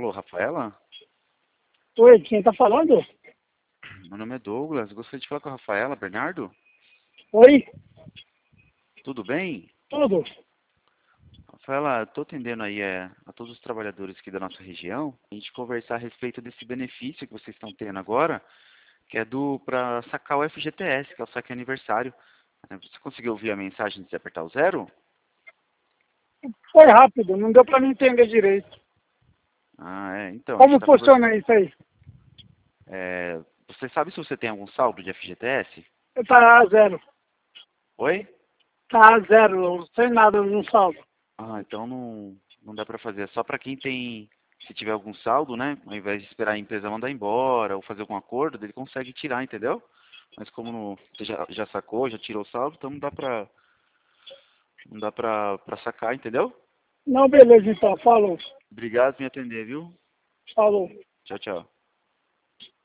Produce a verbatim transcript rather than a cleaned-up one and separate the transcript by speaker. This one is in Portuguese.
Speaker 1: Alô, Rafaela?
Speaker 2: Oi, quem tá falando?
Speaker 1: Meu nome é Douglas. Gostaria de falar com a Rafaela. Bernardo?
Speaker 2: Oi,
Speaker 1: Tudo bem?
Speaker 2: tudo.
Speaker 1: Rafaela, estou atendendo aí é, a todos os trabalhadores aqui da nossa região. A gente conversar a respeito desse benefício que vocês estão tendo agora, que é do para sacar o F G T S, que é o saque aniversário. Você conseguiu ouvir a mensagem de apertar o zero?
Speaker 2: Foi rápido, não deu pra me entender direito.
Speaker 1: Ah, é. Então, a gente
Speaker 2: Como
Speaker 1: está conversando.
Speaker 2: funciona isso aí?
Speaker 1: É, você sabe se você tem algum saldo de F G T S?
Speaker 2: Tá a zero.
Speaker 1: Oi?
Speaker 2: Tá a zero, sem nada no saldo.
Speaker 1: Ah, então não, não dá para fazer. É só para quem tem, se tiver algum saldo, né? Ao invés de esperar a empresa mandar embora ou fazer algum acordo, ele consegue tirar, entendeu? Mas como não- você já, já sacou, já tirou o saldo, então não dá pra, não dá pra, pra sacar, entendeu?
Speaker 2: Não, beleza então, falou.
Speaker 1: Obrigado por me atender, viu?
Speaker 2: Falou.
Speaker 1: Tchau, tchau.